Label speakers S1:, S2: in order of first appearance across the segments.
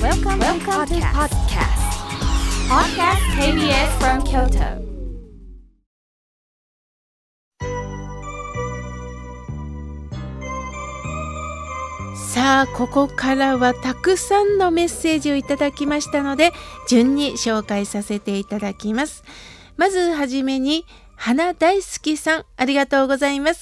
S1: Welcome to podcast. Podcast KBS from Kyoto.
S2: さあ、ここからはたくさんのメッセージをいただきましたので、順に紹介させていただきます。まずはじめに、花大好きさん、ありがとうございます。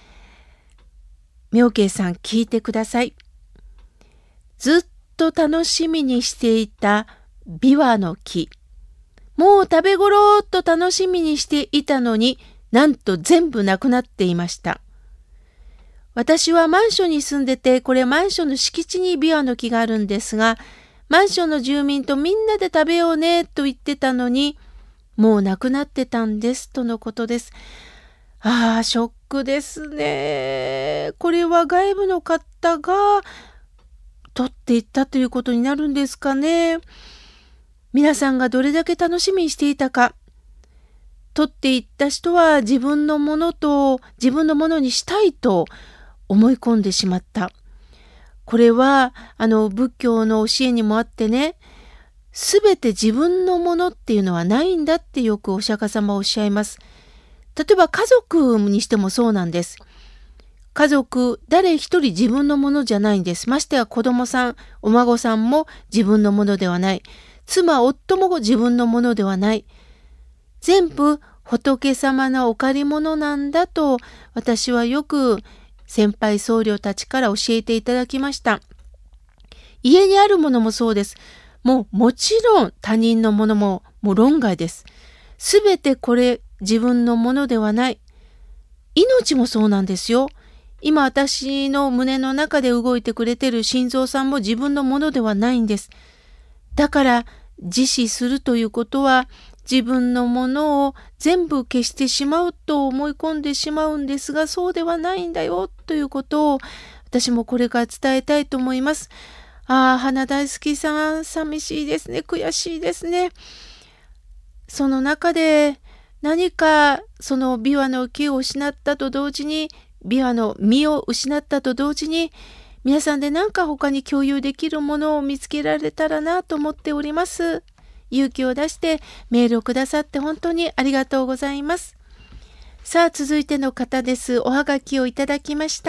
S2: 妙慶さん、聞いてください。ずっと楽しみにしていたビワの木。もう食べ頃と楽しみにしていたのに、なんと全部なくなっていました。私はマンションに住んでて、これマンションの敷地にビワの木があるんですが、マンションの住民とみんなで食べようねと言ってたのに、もうなくなってたんですとのことです。ああ、ショックですね。これは外部の方が取っていったということになるんですかね。皆さんがどれだけ楽しみにしていたか。取っていった人は自分のものにしたいと思い込んでしまった。これは仏教の教えにもあってね、すべて自分のものっていうのはないんだってよくお釈迦様はおっしゃいます。例えば家族にしてもそうなんです。家族誰一人自分のものじゃないんです。ましてや子供さん、お孫さんも自分のものではない。妻、夫も自分のものではない。全部仏様のお借り物なんだと私はよく先輩僧侶たちから教えていただきました。家にあるものもそうです。もちろん他人のものも論外です。すべてこれ自分のものではない。命もそうなんですよ。今私の胸の中で動いてくれてる心臓さんも自分のものではないんです。だから自死するということは自分のものを全部消してしまうと思い込んでしまうんですが、そうではないんだよということを私もこれから伝えたいと思います。花大好きさん、寂しいですね。悔しいですね。その中で何かそのビワの木を失ったと同時に、ビワの実を失ったと同時に、皆さんで何か他に共有できるものを見つけられたらなと思っております。勇気を出してメールをくださって本当にありがとうございます。さあ、続いての方です。おはがきをいただきました。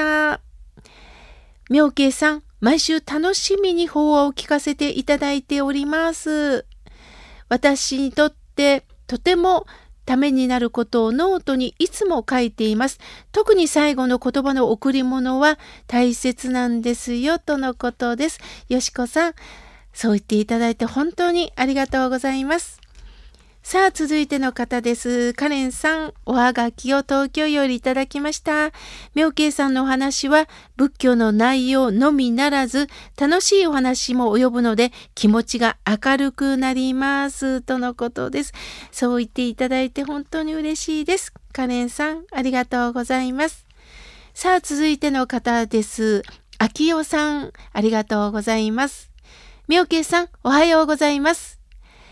S2: 妙慶さん、毎週楽しみに法話を聞かせていただいております。私にとってとてもためになることをノートにいつも書いています。特に最後の言葉の贈り物は大切なんですよとのことです。よしこさん、そう言っていただいて本当にありがとうございます。さあ、続いての方です。カレンさん、おはがきを東京よりいただきました。妙慶さんのお話は仏教の内容のみならず、楽しいお話も及ぶので気持ちが明るくなりますとのことです。そう言っていただいて本当に嬉しいです。カレンさん、ありがとうございます。さあ、続いての方です。秋代さん、ありがとうございます。妙慶さん、おはようございます。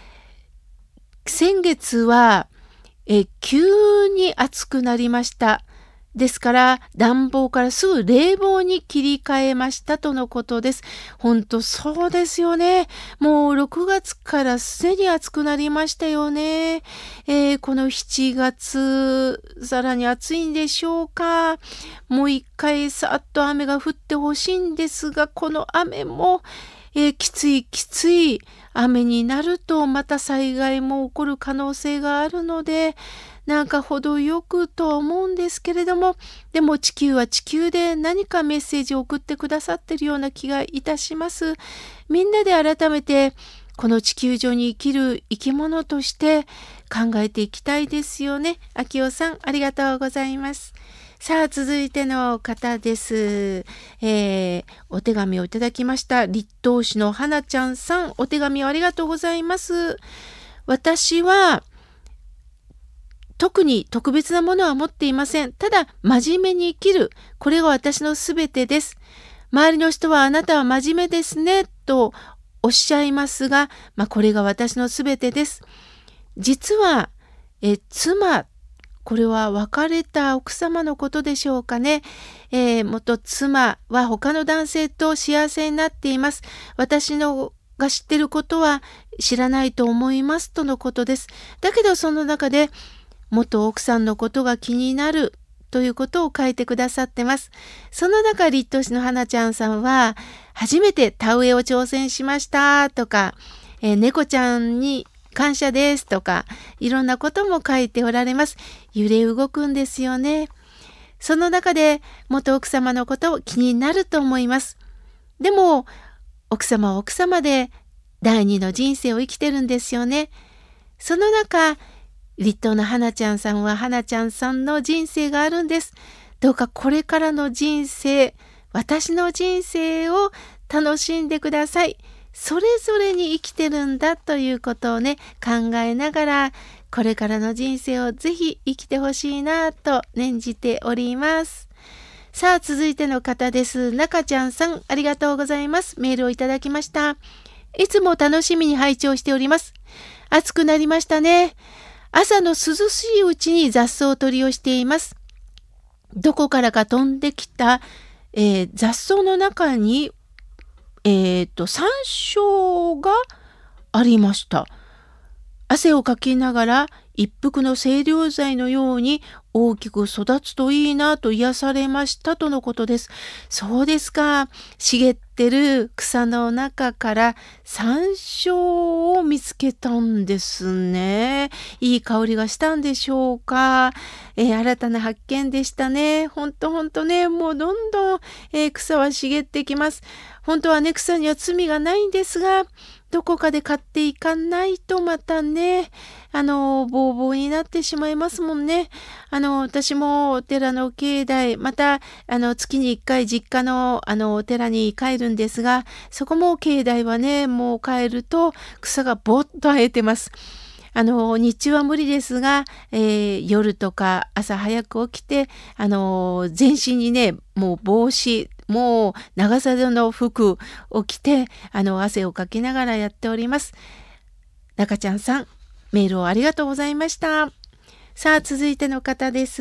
S2: 先月は急に暑くなりました。ですから暖房からすぐ冷房に切り替えましたとのことです。本当そうですよね。もう6月からすでに暑くなりましたよね。この7月さらに暑いんでしょうか。もう一回さっと雨が降ってほしいんですが、この雨もきつい雨になるとまた災害も起こる可能性があるので、なんか程よくとは思うんですけれども、でも地球は地球で何かメッセージを送ってくださっているような気がいたします。みんなで改めてこの地球上に生きる生き物として考えていきたいですよね。秋代さん、ありがとうございます。さあ、続いての方です。お手紙をいただきました。立東市の花ちゃんさん、お手紙をありがとうございます。私は特に特別なものは持っていません。ただ、真面目に生きる。これが私のすべてです。周りの人はあなたは真面目ですね、とおっしゃいますが、これが私のすべてです。実は、妻、これは別れた奥様のことでしょうかね。元妻は他の男性と幸せになっています。私のが知ってることは知らないと思いますとのことです。だけどその中で元奥さんのことが気になるということを書いてくださってます。その中、立東市の花ちゃんさんは、初めて田植えを挑戦しましたとか、猫ちゃんに感謝ですとか、いろんなことも書いておられます。揺れ動くんですよね。その中で元奥様のことを気になると思います。でも、奥様は奥様で第二の人生を生きてるんですよね。その中、立東の花ちゃんさんは花ちゃんさんの人生があるんです。どうかこれからの人生、私の人生を楽しんでください。それぞれに生きてるんだということをね、考えながら、これからの人生をぜひ生きてほしいなと念じております。さあ、続いての方です。中ちゃんさん、ありがとうございます。メールをいただきました。いつも楽しみに拝聴しております。暑くなりましたね。朝の涼しいうちに雑草取りをしています。どこからか飛んできた、雑草の中に、山椒がありました。汗をかきながら一服の清涼剤のように大きく育つといいなと癒されましたとのことです。そうですか。茂ってる草の中から山椒を見つけたんですね。いい香りがしたんでしょうか。新たな発見でしたね。ほんとね、もうどんどん、草は茂ってきます。本当はね、草には罪がないんですが、どこかで買っていかないとまたね、ボーボーになってしまいますもんね。私もお寺の境内、また、月に1回実家の、お寺に帰るんですが、そこも境内はね、もう帰ると草がぼっと生えてます。日中は無理ですが、夜とか朝早く起きて、全身にね、もう帽子、もう長袖の服を着て、汗をかきながらやっております。中ちゃんさん、メールをありがとうございました。さあ、続いての方です。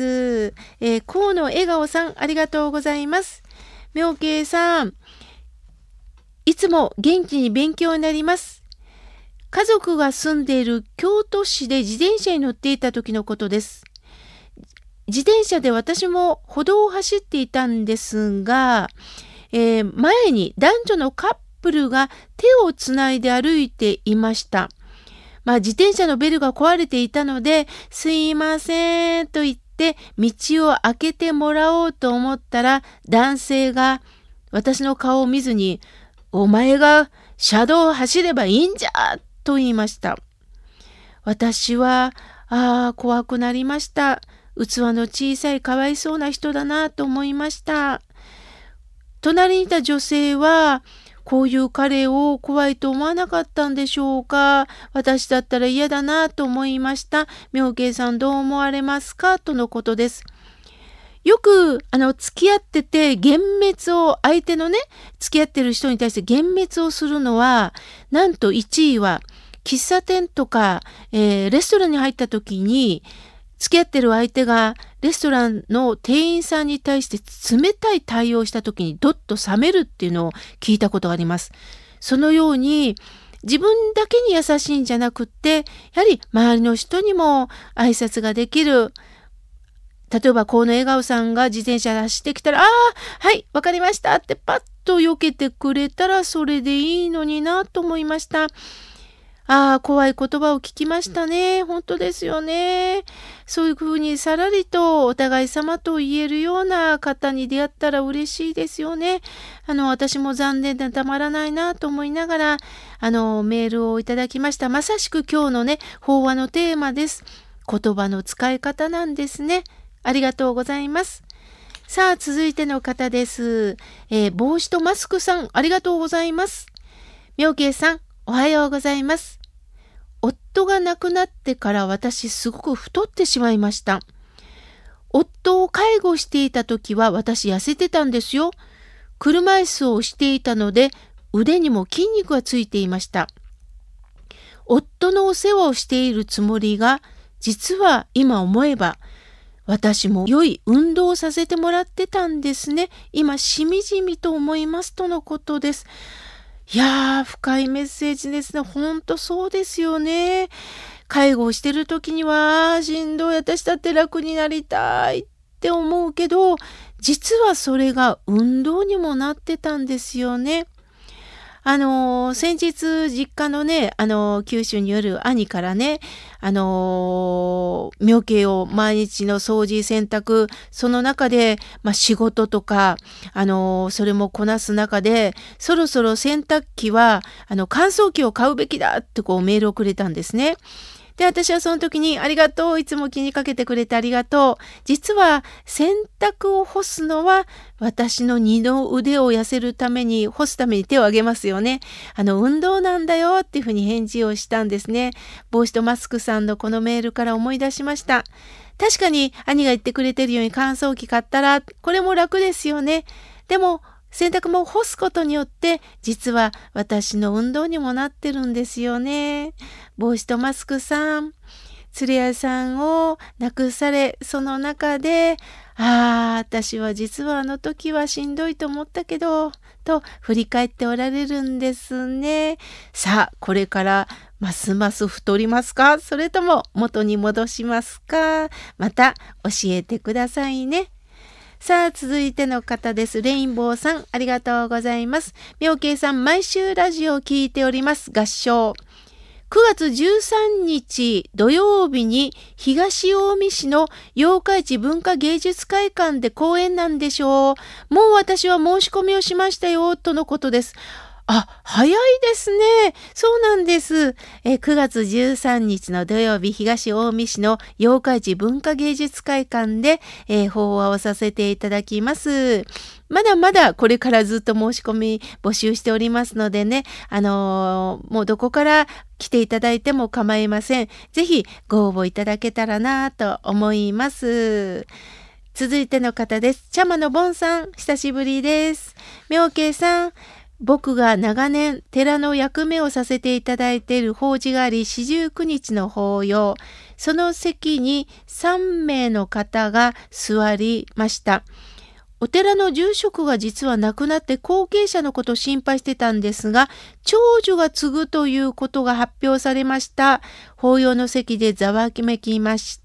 S2: 河野笑顔さん、ありがとうございます。妙慶さん、いつも元気に勉強になります。家族が住んでいる京都市で自転車に乗っていた時のことです。自転車で私も歩道を走っていたんですが、前に男女のカップルが手をつないで歩いていました。自転車のベルが壊れていたので、すいませんと言って道を開けてもらおうと思ったら、男性が私の顔を見ずに、お前が車道を走ればいいんじゃと言いました。私は、怖くなりました。器の小さいかわいそうな人だなと思いました。隣にいた女性は、こういう彼を怖いと思わなかったんでしょうか。私だったら嫌だなと思いました。妙慶さんどう思われますかとのことです。よく付き合ってて幻滅を、相手のね、付き合ってる人に対して幻滅をするのは、なんと1位は喫茶店とか、レストランに入った時に、付き合ってる相手がレストランの店員さんに対して冷たい対応した時にどっと冷めるっていうのを聞いたことがあります。そのように自分だけに優しいんじゃなくって、やはり周りの人にも挨拶ができる。例えば河野笑顔さんが自転車で走ってきたら、はい、わかりましたってパッと避けてくれたらそれでいいのになと思いました。怖い言葉を聞きましたね。本当ですよね。そういうふうにさらりとお互い様と言えるような方に出会ったら嬉しいですよね。私も残念でたまらないなと思いながら、メールをいただきました。まさしく今日のね、法話のテーマです。言葉の使い方なんですね。ありがとうございます。さあ、続いての方です。帽子とマスクさん、ありがとうございます。妙慶さん、おはようございます。夫が亡くなってから私すごく太ってしまいました。夫を介護していた時は私痩せてたんですよ。車椅子をしていたので腕にも筋肉がついていました。夫のお世話をしているつもりが、実は今思えば私も良い運動をさせてもらってたんですね。今しみじみと思いますとのことです。 いやー、深いメッセージですね。ほんとそうですよね。介護をしてる時には、しんどい、私だって楽になりたいって思うけど、実はそれが運動にもなってたんですよね。先日実家のね、九州による兄からね、妙計を毎日の掃除、洗濯、その中で、仕事とか、それもこなす中で、そろそろ洗濯機は、乾燥機を買うべきだってこうメールをくれたんですね。で、私はその時にありがとう、いつも気にかけてくれてありがとう。実は洗濯を干すのは私の二の腕を痩せるために、干すために手を挙げますよね。運動なんだよっていうふうに返事をしたんですね。帽子とマスクさんのこのメールから思い出しました。確かに兄が言ってくれてるように乾燥機買ったら、これも楽ですよね。でも、洗濯も干すことによって実は私の運動にもなってるんですよね。帽子とマスクさん、鶴屋さんを亡くされ、その中で私は実はあの時はしんどいと思ったけどと振り返っておられるんですね。さあ、これからますます太りますか、それとも元に戻しますか、また教えてくださいね。さあ、続いての方です。レインボーさん、ありがとうございます。妙慶さん、毎週ラジオを聞いております。合唱。9月13日土曜日に東近江市の八日市文化芸術会館で公演なんでしょう。もう私は申し込みをしましたよ、とのことです。早いですね。そうなんです。9月13日の土曜日、東近江市の八日市文化芸術会館で、法話をさせていただきます。まだまだこれからずっと申し込み募集しておりますのでね、もうどこから来ていただいても構いません。ぜひご応募いただけたらなと思います。続いての方です。茶間のボンさん、久しぶりです。妙慶さん、僕が長年寺の役目をさせていただいている法事があり、四十九日の法要、その席に3名の方が座りました。お寺の住職が実は亡くなって後継者のことを心配してたんですが、長女が継ぐということが発表されました。法要の席でざわめきました。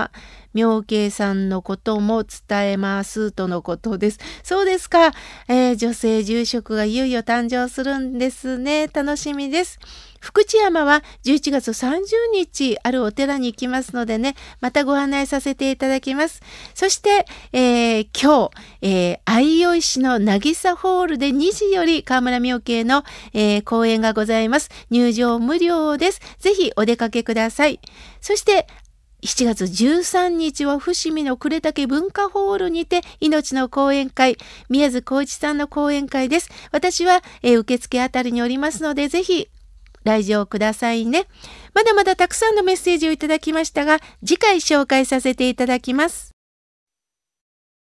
S2: 妙慶さんのことも伝えますとのことです。そうですか。女性住職がいよいよ誕生するんですね。楽しみです。福知山は11月30日あるお寺に行きますのでね、またご案内させていただきます。そして、今日、相生市の渚ホールで2時より河村妙慶の、講演がございます。入場無料です。ぜひお出かけください。そして7月13日は伏見の呉竹文化ホールにて命の講演会、宮津浩一さんの講演会です。私は、受付あたりにおりますので、ぜひ来場くださいね。まだまだたくさんのメッセージをいただきましたが、次回紹介させていただきます。